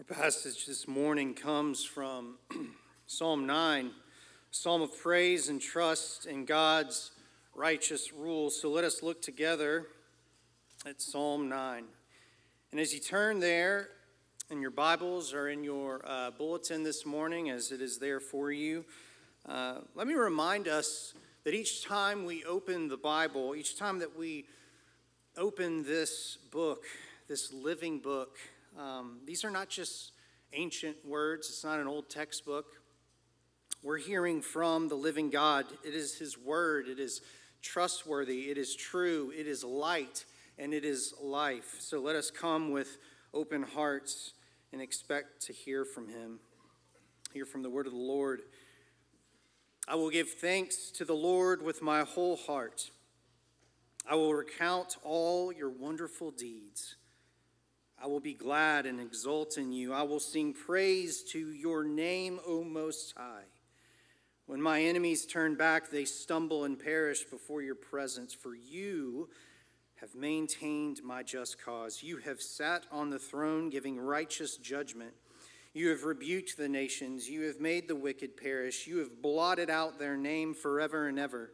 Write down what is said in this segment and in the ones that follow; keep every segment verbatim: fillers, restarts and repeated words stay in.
Passage this morning comes from Psalm nine, a psalm of praise and trust in God's righteous rule. So let us look together at Psalm nine. And as you turn there in your Bibles or in your uh, bulletin this morning, as it is there for you, uh, let me remind us that each time we open the Bible, each time that we open this book, this living book, Um, these are not just ancient words. It's not an old textbook. We're hearing from the living God. It is his word. It is trustworthy. It is true. It is light, and it is life. So let us come with open hearts and expect to hear from him, hear from the word of the Lord. I will give thanks to the Lord with my whole heart. I will recount all your wonderful deeds. I will be glad and exult in you. I will sing praise to your name, O Most High. When my enemies turn back, they stumble and perish before your presence. For you have maintained my just cause. You have sat on the throne giving righteous judgment. You have rebuked the nations. You have made the wicked perish. You have blotted out their name forever and ever.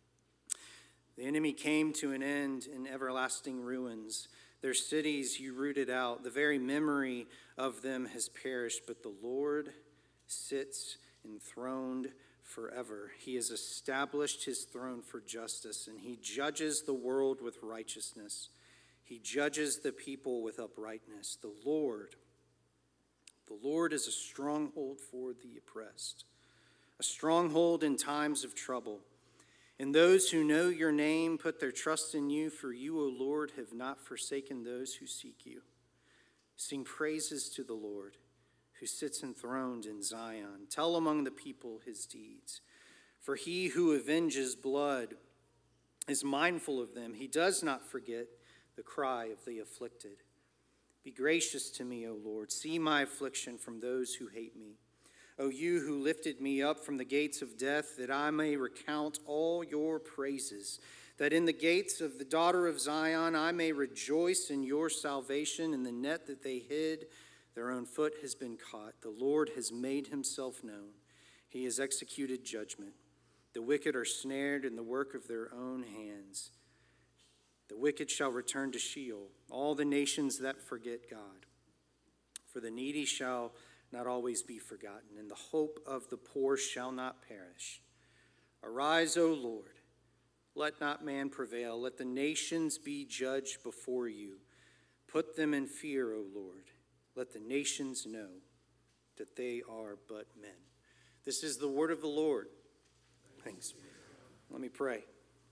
The enemy came to an end in everlasting ruins. Their cities you rooted out. The very memory of them has perished, but the Lord sits enthroned forever. He has established his throne for justice, and he judges the world with righteousness. He judges the people with uprightness. The Lord, the Lord is a stronghold for the oppressed, a stronghold in times of trouble. And those who know your name put their trust in you, for you, O Lord, have not forsaken those who seek you. Sing praises to the Lord, who sits enthroned in Zion. Tell among the people his deeds. For he who avenges blood is mindful of them. He does not forget the cry of the afflicted. Be gracious to me, O Lord. See my affliction from those who hate me. O you who lifted me up from the gates of death, that I may recount all your praises, that in the gates of the daughter of Zion I may rejoice in your salvation. In the net that they hid, their own foot has been caught. The Lord has made himself known. He has executed judgment. The wicked are snared in the work of their own hands. The wicked shall return to Sheol, all the nations that forget God. For the needy shall not always be forgotten, and the hope of the poor shall not perish. Arise, O Lord, let not man prevail. Let the nations be judged before you. Put them in fear, O Lord. Let the nations know that they are but men. This is the word of the Lord. Thanks. Let me pray.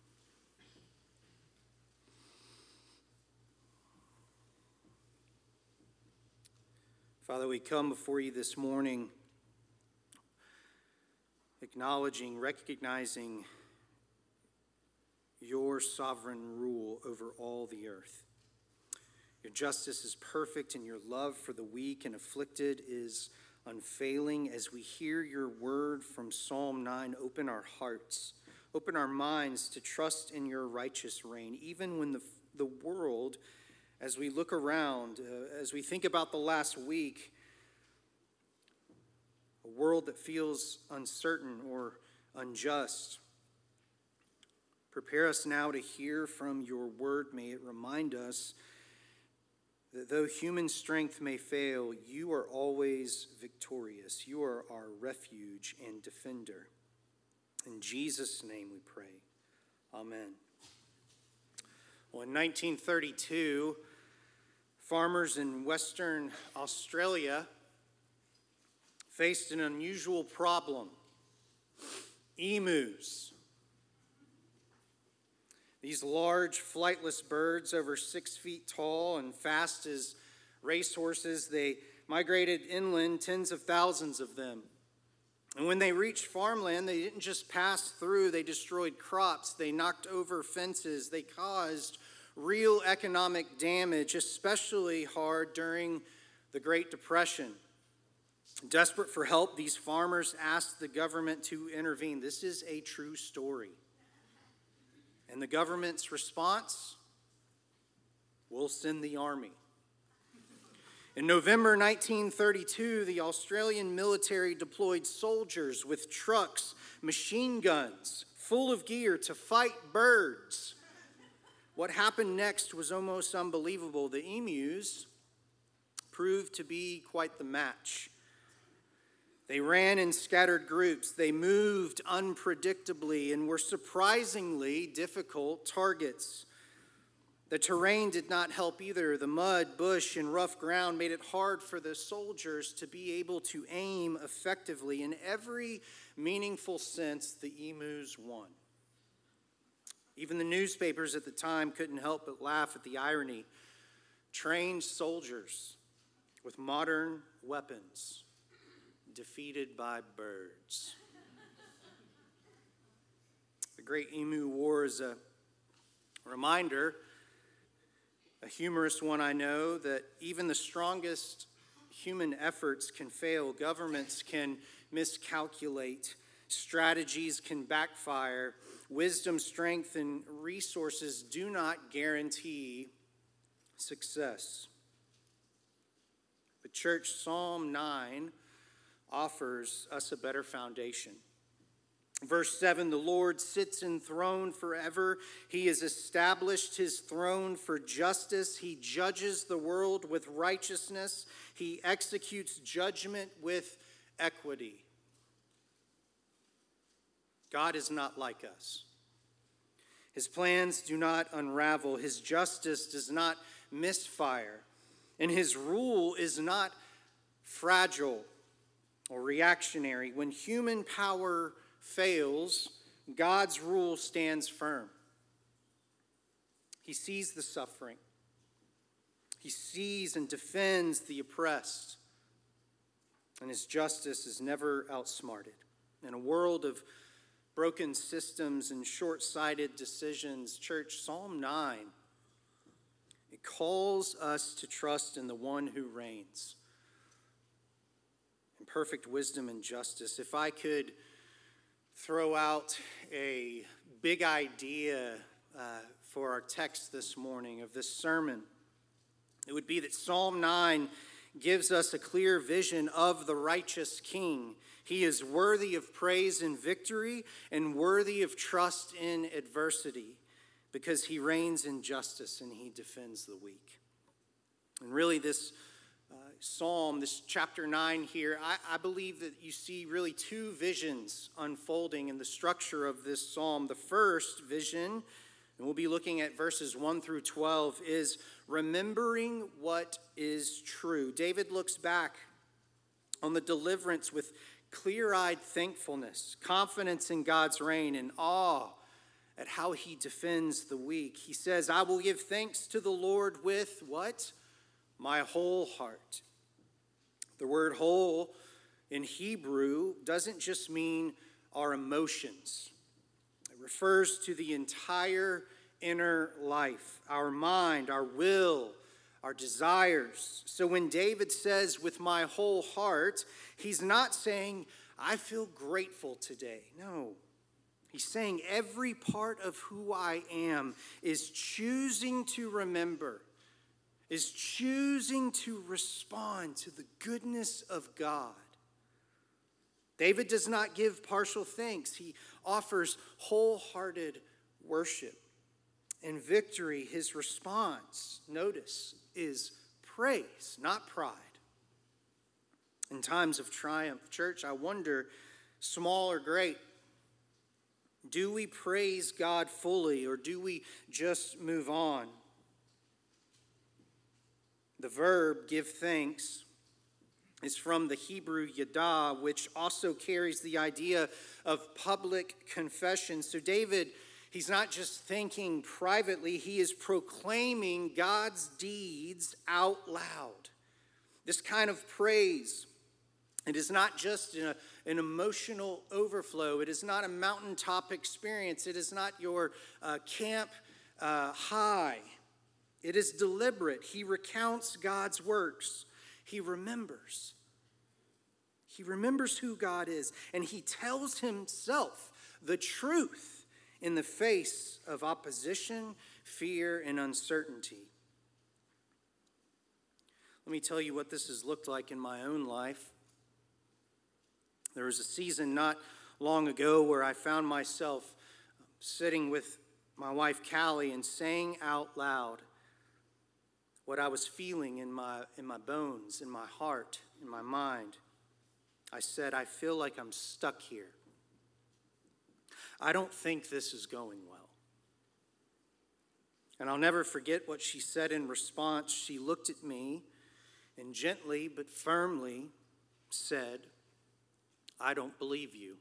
Father, we come before you this morning acknowledging, recognizing your sovereign rule over all the earth. Your justice is perfect, and your love for the weak and afflicted is unfailing. As we hear your word from Psalm nine, open our hearts, open our minds to trust in your righteous reign, even when the, the world, as we look around, uh, as we think about the last week, a world that feels uncertain or unjust. Prepare us now to hear from your word. May it remind us that though human strength may fail, you are always victorious. You are our refuge and defender. In Jesus' name we pray. Amen. Well, in nineteen thirty-two, farmers in Western Australia faced an unusual problem: emus. These large, flightless birds, over six feet tall and fast as racehorses, they migrated inland, tens of thousands of them. And when they reached farmland, they didn't just pass through, they destroyed crops, they knocked over fences, they caused real economic damage, especially hard during the Great Depression. Desperate for help, these farmers asked the government to intervene. This is a true story. And the government's response: we'll send the army. In November nineteen thirty-two, the Australian military deployed soldiers with trucks, machine guns, full of gear to fight birds. What happened next was almost unbelievable. The emus proved to be quite the match. They ran in scattered groups. They moved unpredictably and were surprisingly difficult targets. The terrain did not help either. The mud, bush, and rough ground made it hard for the soldiers to be able to aim effectively. In every meaningful sense, the emus won. Even the newspapers at the time couldn't help but laugh at the irony. Trained soldiers with modern weapons defeated by birds. The Great Emu War is a reminder, a humorous one I know, that even the strongest human efforts can fail. Governments can miscalculate. Strategies can backfire. Wisdom, strength, and resources do not guarantee success. But church, Psalm nine offers us a better foundation. Verse seven, the Lord sits enthroned forever. He has established his throne for justice. He judges the world with righteousness. He executes judgment with equity. God is not like us. His plans do not unravel. His justice does not misfire. And his rule is not fragile or reactionary. When human power fails, God's rule stands firm. He sees the suffering. He sees and defends the oppressed. And his justice is never outsmarted. In a world of broken systems and short-sighted decisions, church, Psalm nine, it calls us to trust in the one who reigns in perfect wisdom and justice. If I could throw out a big idea uh, for our text this morning of this sermon, it would be that Psalm nine gives us a clear vision of the righteous King. He is worthy of praise in victory and worthy of trust in adversity because he reigns in justice and he defends the weak. And really this uh, psalm, this chapter nine here, I, I believe that you see really two visions unfolding in the structure of this psalm. The first vision, and we'll be looking at verses one through twelve, is remembering what is true. David looks back on the deliverance with clear-eyed thankfulness, confidence in God's reign, and awe at how he defends the weak. He says, I will give thanks to the Lord with what? My whole heart. The word whole in Hebrew doesn't just mean our emotions. It refers to the entire inner life, our mind, our will, our desires. So when David says, with my whole heart, he's not saying, I feel grateful today. No. He's saying every part of who I am is choosing to remember, is choosing to respond to the goodness of God. David does not give partial thanks. He offers wholehearted worship. In victory, his response, notice, is praise, not pride. In times of triumph, church, I wonder, small or great, do we praise God fully or do we just move on? The verb give thanks is from the Hebrew yada, which also carries the idea of public confession. So David, he's not just thinking privately, he is proclaiming God's deeds out loud. This kind of praise, it is not just a, an emotional overflow. It is not a mountaintop experience. It is not your uh, camp uh, high. It is deliberate. He recounts God's works. He remembers. He remembers who God is, and he tells himself the truth in the face of opposition, fear, and uncertainty. Let Let me tell you what this has looked like in my own life. There was a season not long ago where I found myself sitting with my wife Callie and saying out loud what I was feeling in my in my bones, in my heart, in my mind. I said, I feel like I'm stuck here. I don't think this is going well. And I'll never forget what she said in response. She looked at me and gently but firmly said, I don't believe you.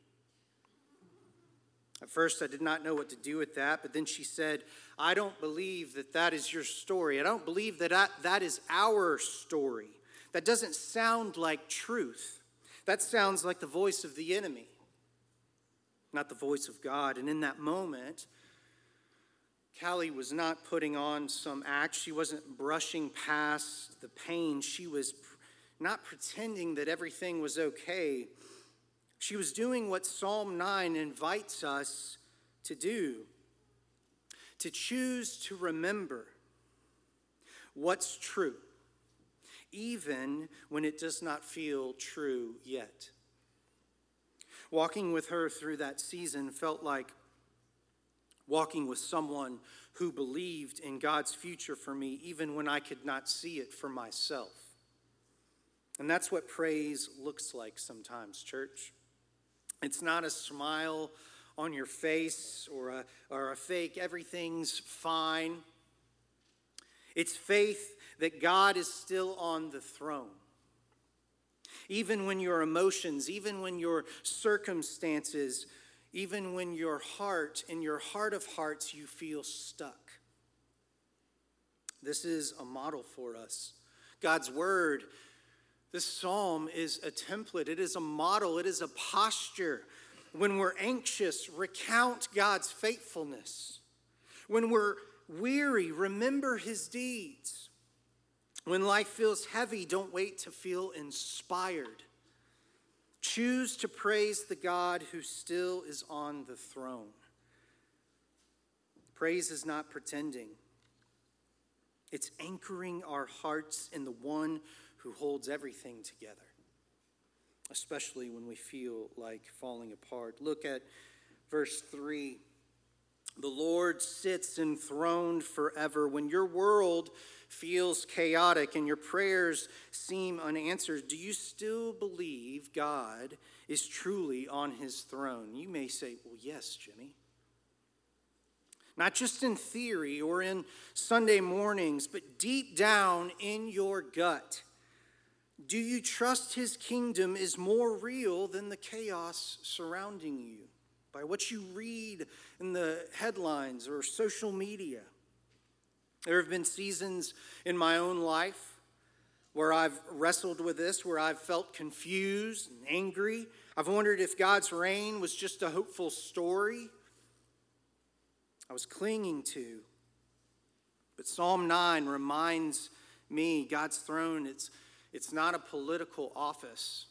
At first, I did not know what to do with that, but then she said, I don't believe that that is your story. I don't believe that I, that is our story. That doesn't sound like truth. That sounds like the voice of the enemy, not the voice of God. And in that moment, Callie was not putting on some act. She wasn't brushing past the pain. She was not pretending that everything was okay. She was doing what Psalm nine invites us to do, to choose to remember what's true, even when it does not feel true yet. Walking with her through that season felt like walking with someone who believed in God's future for me, even when I could not see it for myself. And that's what praise looks like sometimes, church. It's not a smile on your face or a, or a fake, everything's fine. It's faith that God is still on the throne. Even when your emotions, even when your circumstances, even when your heart, in your heart of hearts, you feel stuck. This is a model for us. God's word, this psalm is a template. It is a model. It is a posture. When we're anxious, recount God's faithfulness. When we're weary, remember his deeds. When life feels heavy, don't wait to feel inspired. Choose to praise the God who still is on the throne. Praise is not pretending. It's anchoring our hearts in the one who holds everything together, especially when we feel like falling apart. Look at verse three. The Lord sits enthroned forever. When your world feels chaotic and your prayers seem unanswered, do you still believe God is truly on his throne? You may say, well, yes, Jimmy. Not just in theory or in Sunday mornings, but deep down in your gut. Do you trust his kingdom is more real than the chaos surrounding you? By what you read in the headlines or social media. There have been seasons in my own life where I've wrestled with this, where I've felt confused and angry. I've wondered if God's reign was just a hopeful story I was clinging to. But Psalm nine reminds me God's throne, it's, it's not a political office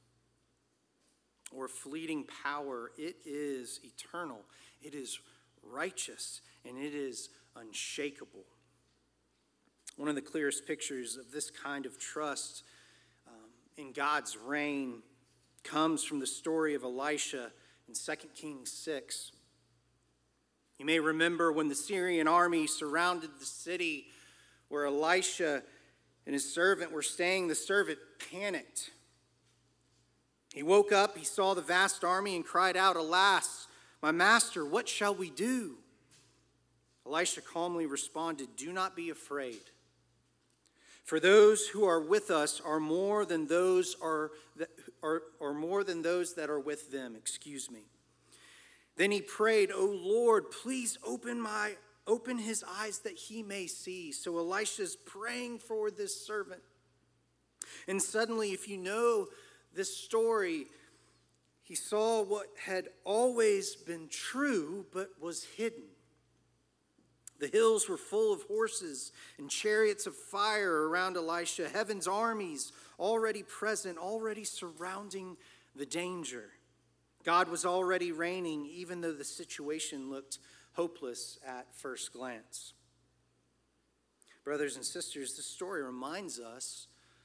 or fleeting power. It is eternal, it is righteous, and it is unshakable. One of the clearest pictures of this kind of trust um, in God's reign comes from the story of Elisha in Second Kings six. You may remember when the Syrian army surrounded the city where Elisha and his servant were staying, the servant panicked. He woke up, he saw the vast army and cried out, "Alas, my master, what shall we do?" Elisha calmly responded, "Do not be afraid. For those who are with us are more than those are that are, are more than those that are with them." Excuse me. Then he prayed, "O Lord, please open my open his eyes that he may see." So Elisha's praying for this servant. And suddenly, if you know this story, he saw what had always been true but was hidden. The hills were full of horses and chariots of fire around Elisha, heaven's armies already present, already surrounding the danger. God was already reigning, even though the situation looked hopeless at first glance. Brothers and sisters, this story reminds us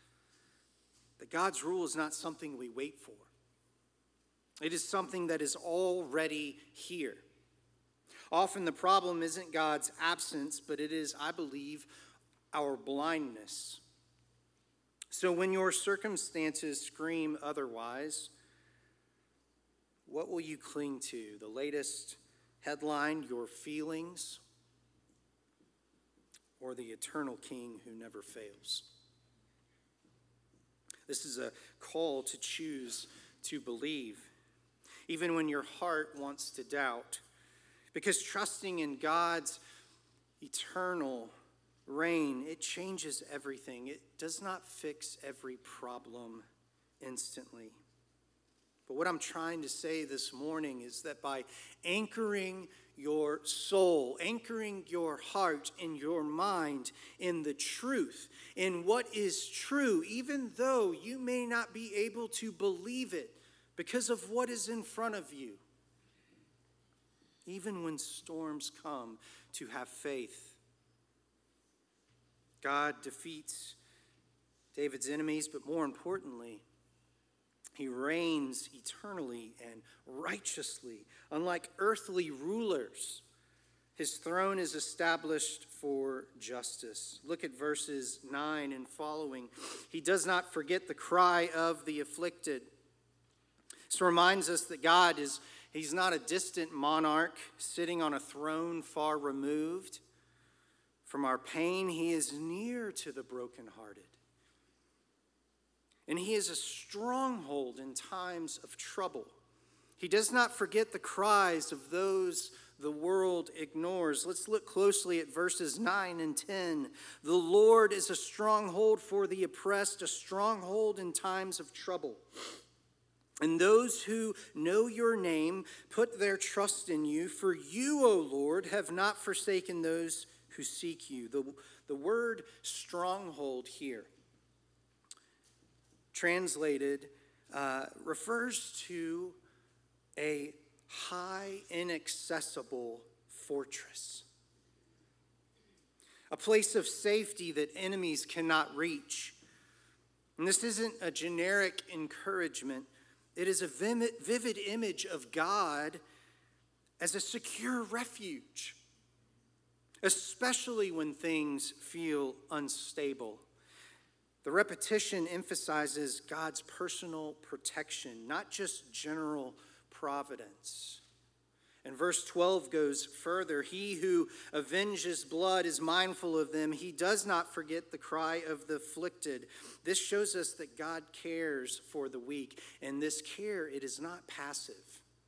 that God's rule is not something we wait for. It is something that is already here. Often the problem isn't God's absence, but it is, I believe, our blindness. So when your circumstances scream otherwise, what will you cling to? The latest headline, your feelings, or the eternal King who never fails? This is a call to choose to believe, even when your heart wants to doubt. Because trusting in God's eternal reign, it changes everything. It does not fix every problem instantly. But what I'm trying to say this morning is that by anchoring your soul, anchoring your heart and your mind in the truth, in what is true, even though you may not be able to believe it because of what is in front of you, even when storms come, to have faith. God defeats David's enemies, but more importantly, he reigns eternally and righteously. Unlike earthly rulers, his throne is established for justice. Look at verses nine and following. He does not forget the cry of the afflicted. This reminds us that God is, he's not a distant monarch sitting on a throne far removed from our pain. He is near to the brokenhearted. And he is a stronghold in times of trouble. He does not forget the cries of those the world ignores. Let's look closely at verses nine and ten. The Lord is a stronghold for the oppressed, a stronghold in times of trouble. And those who know your name put their trust in you, for you, O Lord, have not forsaken those who seek you. The, the word stronghold here, translated, uh, refers to a high, inaccessible fortress. A place of safety that enemies cannot reach. And this isn't a generic encouragement. It is a vivid image of God as a secure refuge, especially when things feel unstable. The repetition emphasizes God's personal protection, not just general providence. And verse twelve goes further. He who avenges blood is mindful of them. He does not forget the cry of the afflicted. This shows us that God cares for the weak. And this care, it is not passive.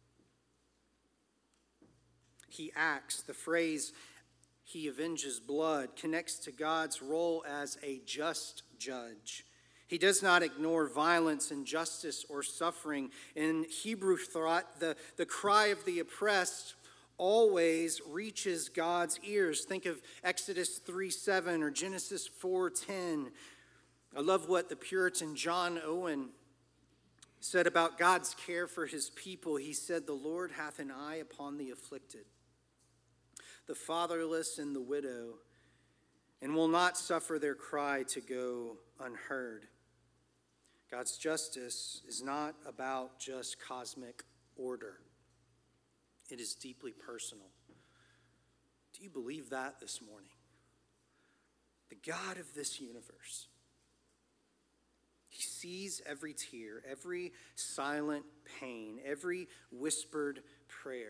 He acts. The phrase, he avenges blood, connects to God's role as a just judge. He does not ignore violence, injustice, or suffering. In Hebrew thought, the, the cry of the oppressed always reaches God's ears. Think of Exodus three seven or Genesis four ten. I love what the Puritan John Owen said about God's care for his people. He said, "The Lord hath an eye upon the afflicted, the fatherless and the widow, and will not suffer their cry to go unheard." God's justice is not about just cosmic order. It is deeply personal. Do you believe that this morning? The God of this universe, he sees every tear, every silent pain, every whispered prayer.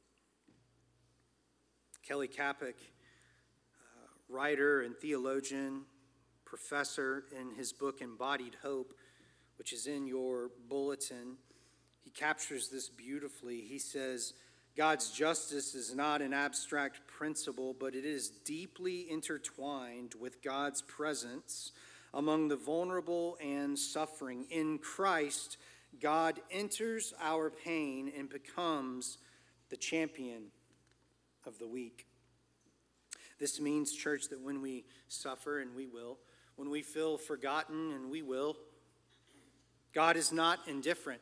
Kelly Kapic, uh, writer and theologian, professor, in his book Embodied Hope, which is in your bulletin, he captures this beautifully. He says, God's justice is not an abstract principle, but it is deeply intertwined with God's presence among the vulnerable and suffering. In Christ, God enters our pain and becomes the champion of the weak. This means, church, that when we suffer, and we will, when we feel forgotten, and we will, God is not indifferent.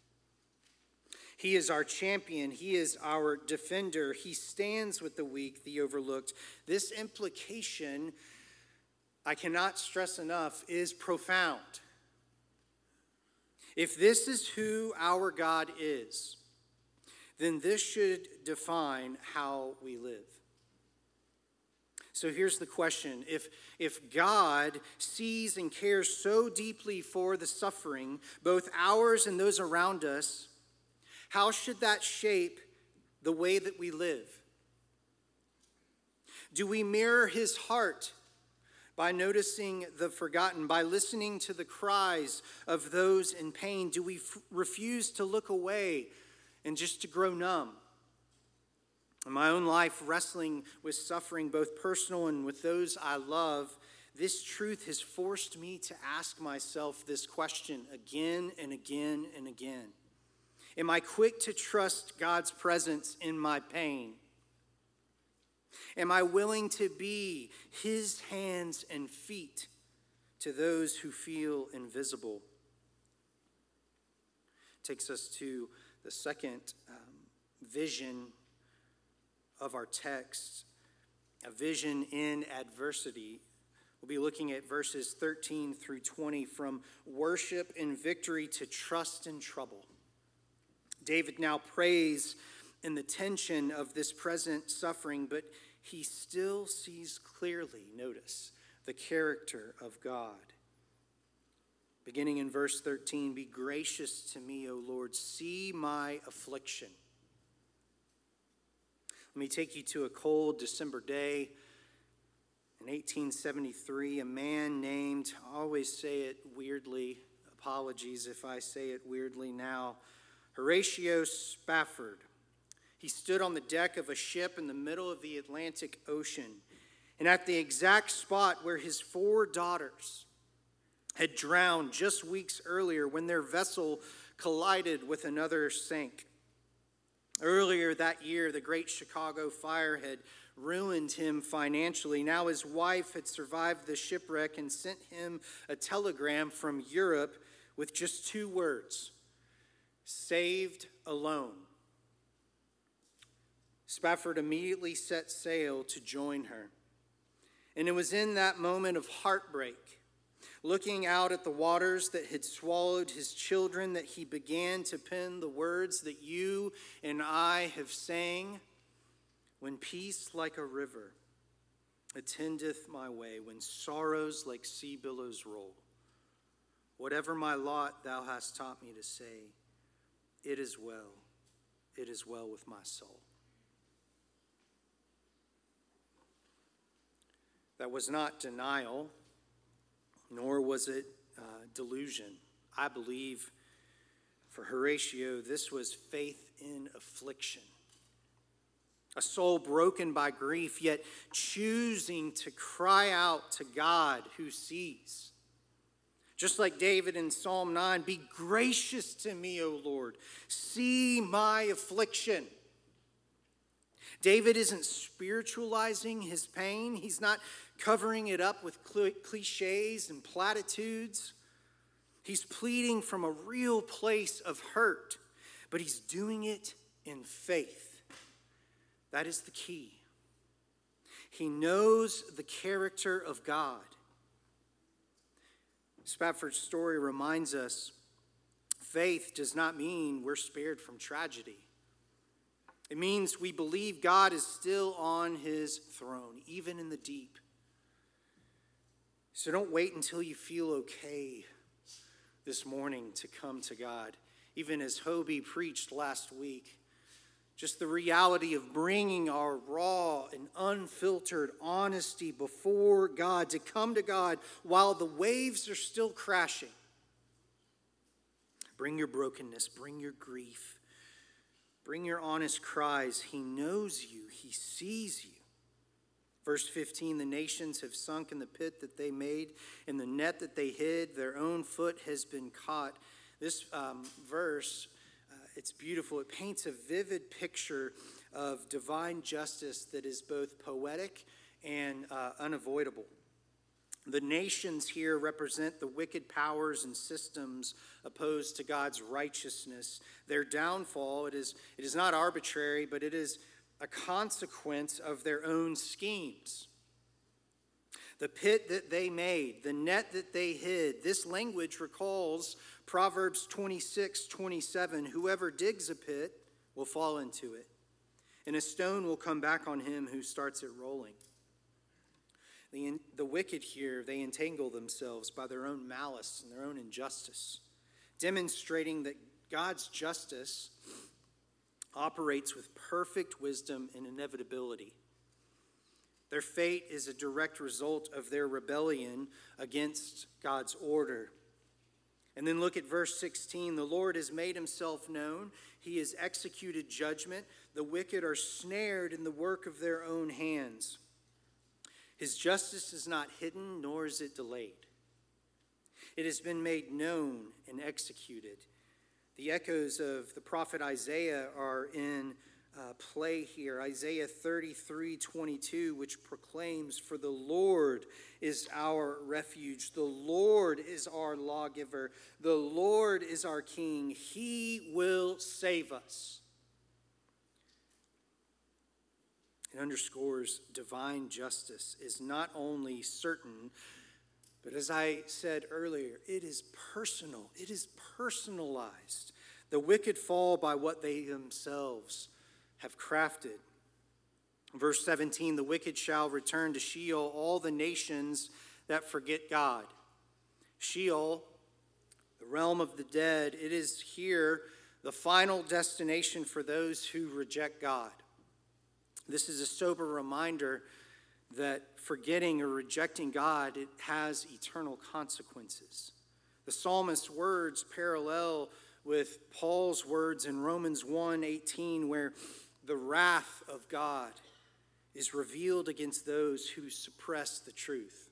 He is our champion. He is our defender. He stands with the weak, the overlooked. This implication, I cannot stress enough, is profound. If this is who our God is, then this should define how we live. So here's the question. If, if God sees and cares so deeply for the suffering, both ours and those around us, how should that shape the way that we live? Do we mirror his heart by noticing the forgotten, by listening to the cries of those in pain? Do we f- refuse to look away and just to grow numb? In my own life, wrestling with suffering, both personal and with those I love, this truth has forced me to ask myself this question again and again and again. Am I quick to trust God's presence in my pain? Am I willing to be his hands and feet to those who feel invisible? Takes us to the second um, vision of our text, a vision in adversity. We'll be looking at verses thirteen through twenty, from worship in victory to trust in trouble. David now prays in the tension of this present suffering, but he still sees clearly, notice, the character of God. Beginning in verse thirteen, be gracious to me, O Lord, see my affliction. Let me take you to a cold December day in eighteen seventy-three. A man named, I always say it weirdly, apologies if I say it weirdly now, Horatio Spafford. He stood on the deck of a ship in the middle of the Atlantic Ocean, and at the exact spot where his four daughters had drowned just weeks earlier when their vessel collided with another sank. Earlier that year, the Great Chicago Fire had ruined him financially. Now his wife had survived the shipwreck and sent him a telegram from Europe with just two words: saved alone. Spafford immediately set sail to join her. And it was in that moment of heartbreak, looking out at the waters that had swallowed his children, that he began to pen the words that you and I have sang. When peace like a river attendeth my way, when sorrows like sea billows roll, whatever my lot thou hast taught me to say, it is well, it is well with my soul. That was not denial, nor was it uh, delusion. I believe for Horatio, this was faith in affliction. A soul broken by grief, yet choosing to cry out to God who sees. Just like David in Psalm nine, be gracious to me, O Lord. See my affliction. David isn't spiritualizing his pain. He's not covering it up with cliches and platitudes. He's pleading from a real place of hurt, but he's doing it in faith. That is the key. He knows the character of God. Spafford's story reminds us faith does not mean we're spared from tragedy. It means we believe God is still on his throne, even in the deep. So don't wait until you feel okay this morning to come to God. Even as Hobie preached last week, just the reality of bringing our raw and unfiltered honesty before God, to come to God while the waves are still crashing. Bring your brokenness, bring your grief, bring your honest cries. He knows you, he sees you. Verse fifteen, the nations have sunk in the pit that they made, in the net that they hid, their own foot has been caught. This um, verse, uh, it's beautiful. It paints a vivid picture of divine justice that is both poetic and uh, unavoidable. The nations here represent the wicked powers and systems opposed to God's righteousness. Their downfall, it is, it is not arbitrary, but it is a consequence of their own schemes. The pit that they made, the net that they hid. This language recalls Proverbs twenty-six twenty-seven. Whoever digs a pit will fall into it, and a stone will come back on him who starts it rolling. The, the wicked here, they entangle themselves by their own malice and their own injustice, demonstrating that God's justice operates with perfect wisdom and inevitability. Their fate is a direct result of their rebellion against God's order. And then look at verse sixteen. The Lord has made himself known. He has executed judgment. The wicked are snared in the work of their own hands. His justice is not hidden, nor is it delayed. It has been made known and executed. The echoes of the prophet Isaiah are in uh, play here. Isaiah thirty-three twenty-two, which proclaims, "For the Lord is our refuge. The Lord is our lawgiver. The Lord is our king. He will save us." It underscores divine justice is not only certain, but as I said earlier, it is personal. It is personalized. The wicked fall by what they themselves have crafted. Verse seventeen, the wicked shall return to Sheol, all the nations that forget God. Sheol, the realm of the dead, it is here the final destination for those who reject God. This is a sober reminder that forgetting or rejecting God, it has eternal consequences. The psalmist's words parallel with Paul's words in Romans one eighteen, where the wrath of God is revealed against those who suppress the truth.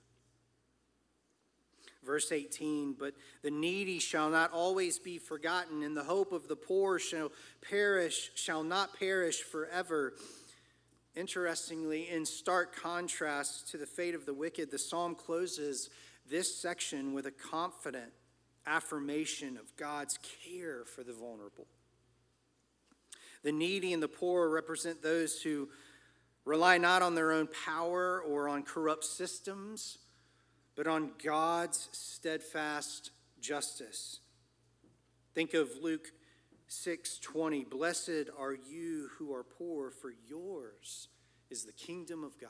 Verse eighteen, but the needy shall not always be forgotten, and the hope of the poor shall perish, shall not perish forever. Interestingly, in stark contrast to the fate of the wicked, the psalm closes this section with a confident affirmation of God's care for the vulnerable. The needy and the poor represent those who rely not on their own power or on corrupt systems, but on God's steadfast justice. Think of Luke six twenty, "Blessed are you who are poor, for yours is the kingdom of God."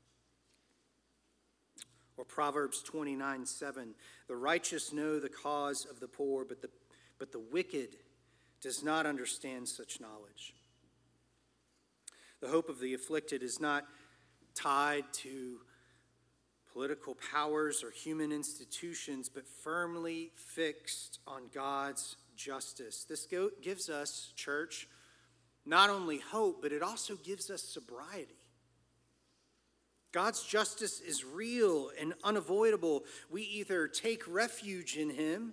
Or Proverbs twenty-nine seven, "The righteous know the cause of the poor, but the, but the wicked does not understand such knowledge." The hope of the afflicted is not tied to political powers or human institutions, but firmly fixed on God's justice. This go- gives us, church, not only hope, but it also gives us sobriety. God's justice is real and unavoidable. We either take refuge in him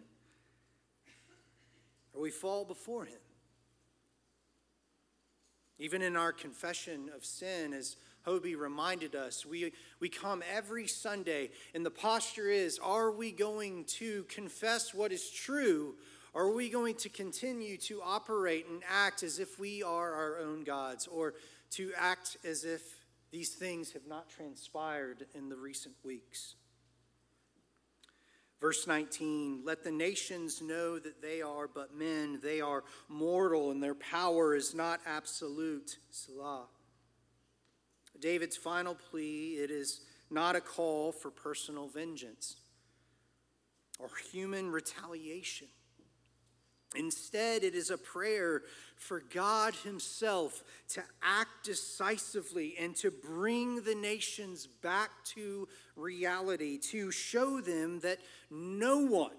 or we fall before him. Even in our confession of sin, as Hobie reminded us, we, we come every Sunday, and the posture is, are we going to confess what is true, or are we going to continue to operate and act as if we are our own gods, or to act as if these things have not transpired in the recent weeks? Verse nineteen, "Let the nations know that they are but men. They are mortal, and their power is not absolute." Selah. David's final plea, it is not a call for personal vengeance or human retaliation. Instead, it is a prayer for God himself to act decisively and to bring the nations back to reality, to show them that no one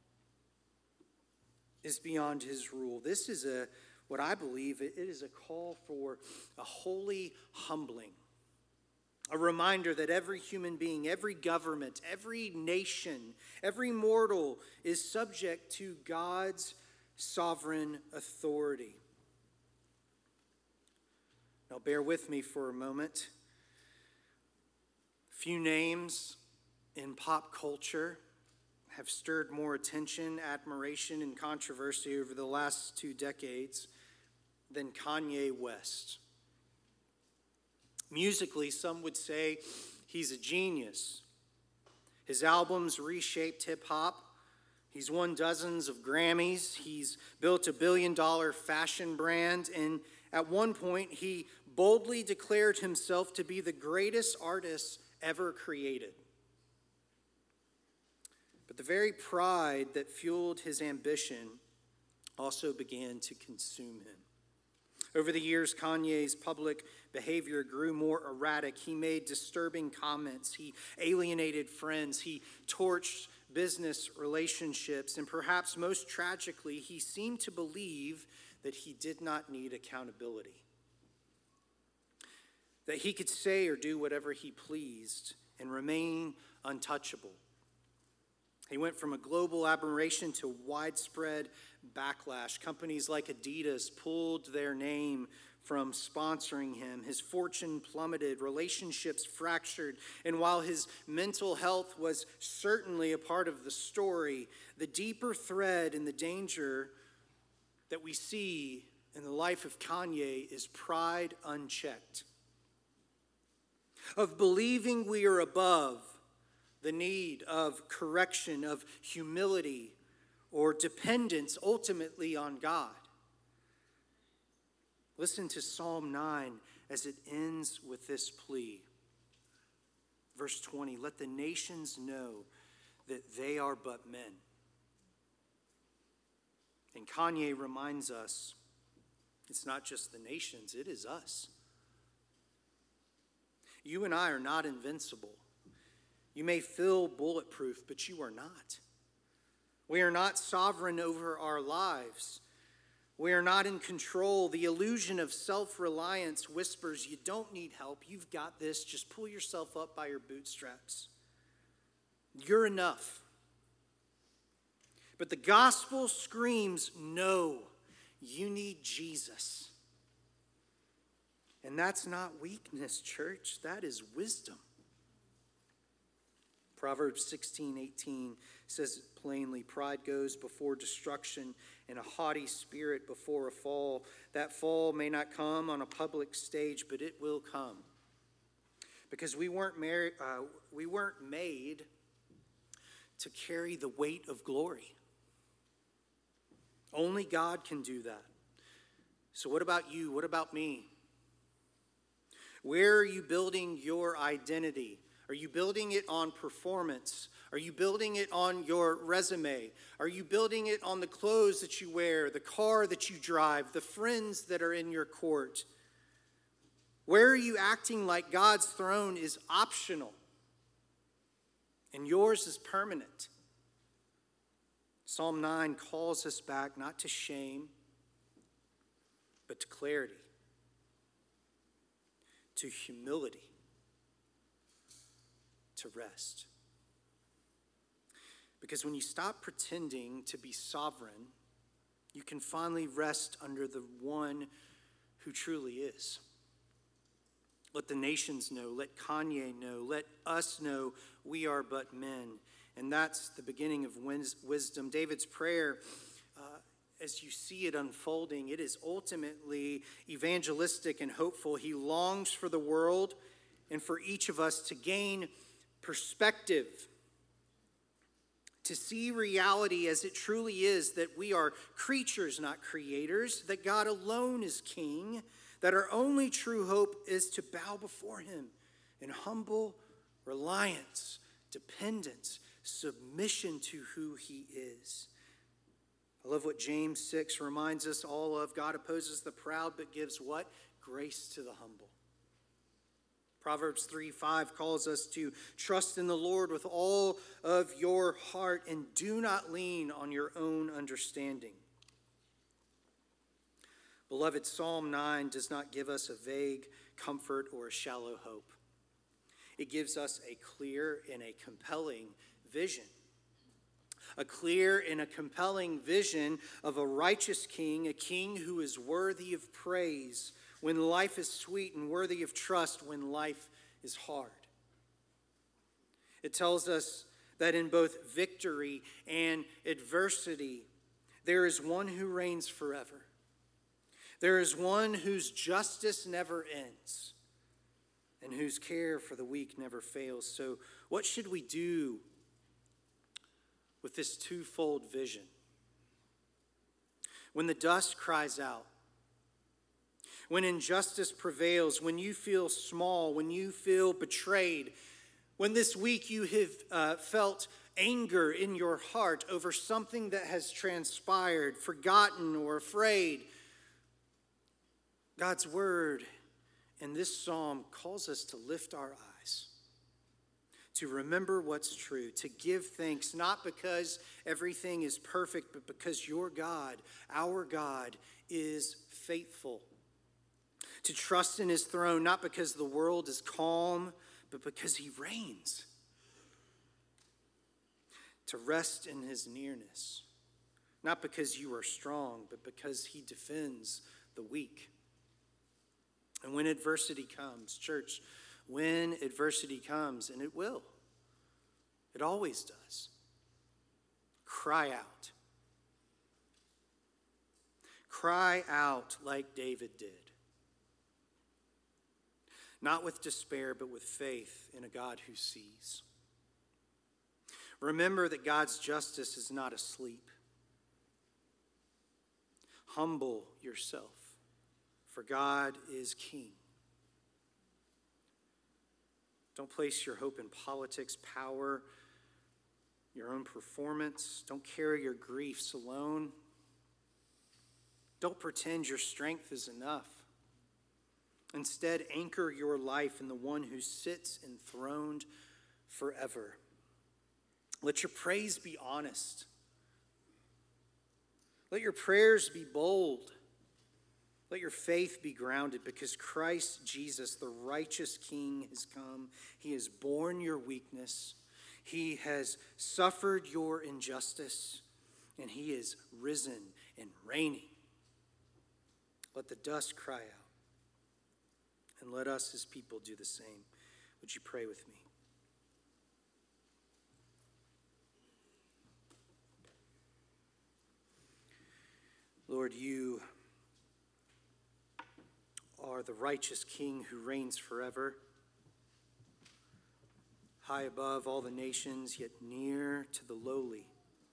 is beyond his rule. This is a, what I believe, it is a call for a holy humbling. A reminder that every human being, every government, every nation, every mortal is subject to God's sovereign authority. Now bear with me for a moment. Few names in pop culture have stirred more attention, admiration, and controversy over the last two decades than Kanye West. Musically, some would say he's a genius. His albums reshaped hip-hop. He's won dozens of Grammys. He's built a billion-dollar fashion brand. And at one point, he boldly declared himself to be the greatest artist ever created. But the very pride that fueled his ambition also began to consume him. Over the years, Kanye's public behavior grew more erratic. He made disturbing comments. He alienated friends. He torched business relationships. And perhaps most tragically, he seemed to believe that he did not need accountability, that he could say or do whatever he pleased and remain untouchable. He went from a global admiration to widespread backlash. Companies like Adidas pulled their name from sponsoring him. His fortune plummeted, relationships fractured, and while his mental health was certainly a part of the story, the deeper thread and the danger that we see in the life of Kanye is pride unchecked, of believing we are above the need of correction, of humility, or dependence ultimately on God. Listen to Psalm nine as it ends with this plea. Verse twenty, let the nations know that they are but men. And Kanye reminds us, it's not just the nations, it is us. You and I are not invincible. You may feel bulletproof, but you are not. We are not sovereign over our lives. We are not in control. The illusion of self-reliance whispers, you don't need help. You've got this. Just pull yourself up by your bootstraps. You're enough. But the gospel screams, no, you need Jesus. And that's not weakness, church. That is wisdom. Proverbs sixteen eighteen says it plainly, pride goes before destruction and a haughty spirit before a fall. That fall may not come on a public stage, but it will come. Because we weren't, married, uh, we weren't made to carry the weight of glory. Only God can do that. So what about you? What about me? Where are you building your identity? Are you building it on performance? Are you building it on your resume? Are you building it on the clothes that you wear, the car that you drive, the friends that are in your court? Where are you acting like God's throne is optional and yours is permanent? Psalm nine calls us back not to shame, but to clarity, to humility, to rest. Because when you stop pretending to be sovereign, you can finally rest under the one who truly is. Let the nations know, let Kanye know, let us know we are but men. And that's the beginning of wisdom. David's prayer, uh, as you see it unfolding, it is ultimately evangelistic and hopeful. He longs for the world and for each of us to gain perspective, to see reality as it truly is, that we are creatures, not creators, that God alone is king, that our only true hope is to bow before him in humble reliance, dependence, submission to who he is. I love what James six reminds us all of. God opposes the proud, but gives what? Grace to the humble. Proverbs three five calls us to trust in the Lord with all of your heart and do not lean on your own understanding. Beloved, Psalm nine does not give us a vague comfort or a shallow hope. It gives us a clear and a compelling vision. A clear and a compelling vision of a righteous king, a king who is worthy of praise when life is sweet and worthy of trust when life is hard. It tells us that in both victory and adversity, there is one who reigns forever. There is one whose justice never ends and whose care for the weak never fails. So what should we do with this twofold vision. When the dust cries out, when injustice prevails, when you feel small, when you feel betrayed, when this week you have uh, felt anger in your heart over something that has transpired, forgotten or afraid, God's word in this psalm calls us to lift our eyes, to remember what's true, to give thanks, not because everything is perfect, but because your God, our God, is faithful. To trust in his throne, not because the world is calm, but because he reigns. To rest in his nearness, not because you are strong, but because he defends the weak. And when adversity comes, church, when adversity comes, and it will, it always does, cry out. Cry out like David did. Not with despair, but with faith in a God who sees. Remember that God's justice is not asleep. Humble yourself, for God is king. Don't place your hope in politics, power, your own performance. Don't carry your griefs alone. Don't pretend your strength is enough. Instead, anchor your life in the one who sits enthroned forever. Let your praise be honest. Let your prayers be bold. Let your faith be grounded, because Christ Jesus, the righteous King, has come. He has borne your weakness. He has suffered your injustice, and he is risen and reigning. Let the dust cry out. And let us as people do the same. Would you pray with me? Lord, you are the righteous King who reigns forever, high above all the nations, yet near to the lowly.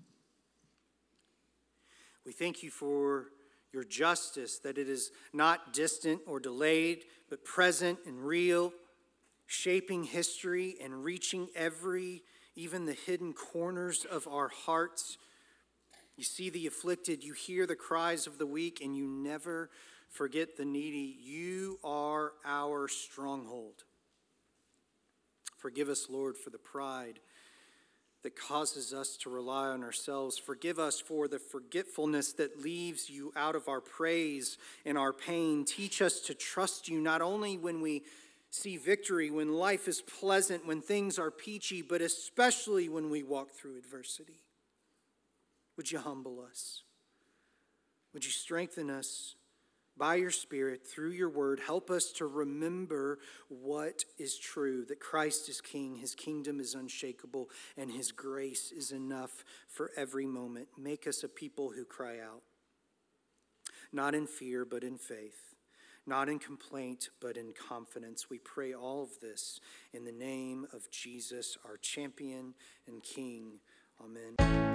We thank you for your justice, that it is not distant or delayed, but present and real, shaping history and reaching every, even the hidden corners of our hearts. You see the afflicted, you hear the cries of the weak, and you never forget the needy. You are our stronghold. Forgive us, Lord, for the pride that causes us to rely on ourselves. Forgive us for the forgetfulness that leaves you out of our praise and our pain. Teach us to trust you not only when we see victory, when life is pleasant, when things are peachy, but especially when we walk through adversity. Would you humble us? Would you strengthen us by your Spirit through your word? Help us to remember what is true, that Christ is King, his kingdom is unshakable, and his grace is enough for every moment. Make us a people who cry out, not in fear, but in faith, not in complaint, but in confidence. We pray all of this in the name of Jesus, our champion and King. Amen.